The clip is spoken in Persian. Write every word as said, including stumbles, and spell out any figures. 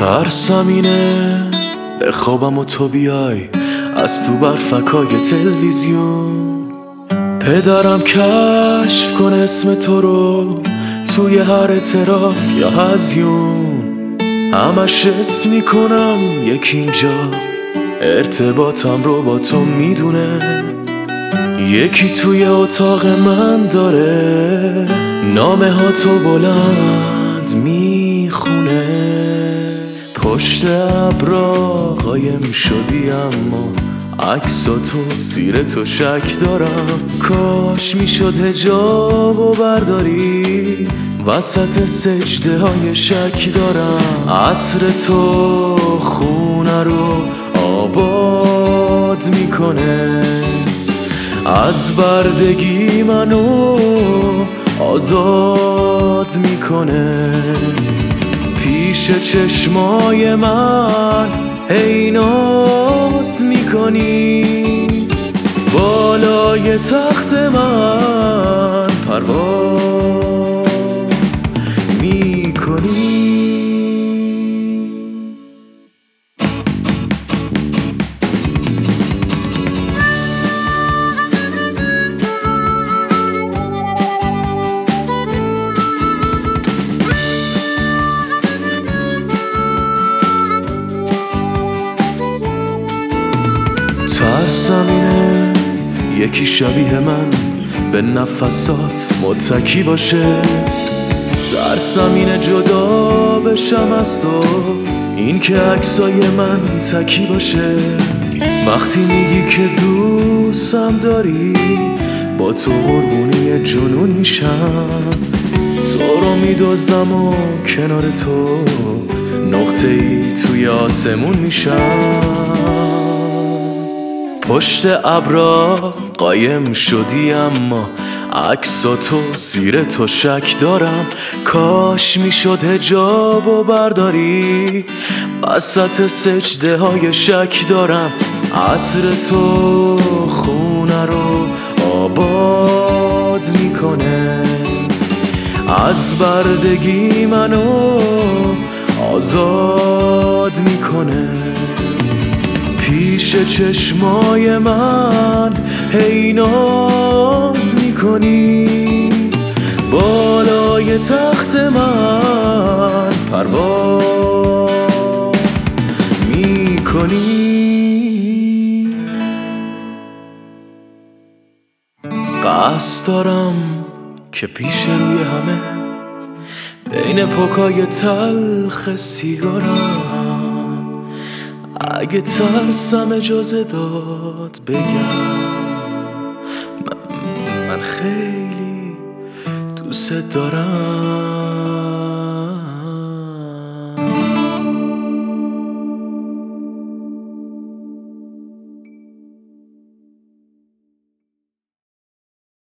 ترسم اینه بخوابم و تو بیای از تو برفکای تلویزیون، پدرم کشف کن اسم تو رو توی هر اعتراف یا هزیون. همش حس میکنم یکی اینجا ارتباطم رو با تو میدونه، یکی توی اتاق من داره نامه ها تو بلند میخونه. پشت ابرا قایم شدی اما عکسا تو زیر تو شک دارم، کاش میشد حجاب و برداری وسط سجده های شک دارم. عطر تو خونه رو آباد میکنه، از بردگی منو آزاد میکنه. پیش چشمای من هی ناز میکنی، بالای تخت من پرواز میکنی. ترسم اینه یکی شبیه من به نفسات متکی باشه، ترسم اینه جدا بشم از تو، این که عکسای من تکی باشه. وقتی میگی که دوستم داری با تو قربونی جنون میشم، تو رو میدزدم و کنار تو نقطه ای توی آسمون میشم. پشت ابرا قایم شدی اما عکسا تو زیر تو شک دارم، کاش میشد حجاب و برداری وسط سجده های شک دارم. عطر تو خونه رو آباد میکنه، از بردگی منو آزاد میکنه. پیش چشمای من هی ناز میکنی، بالای تخت من پرواز میکنی. قصد دارم که پیش روی همه بین پکای تلخ سیگارم، اگه ترسم اجازه داد بگم من, من خیلی دوست دارم.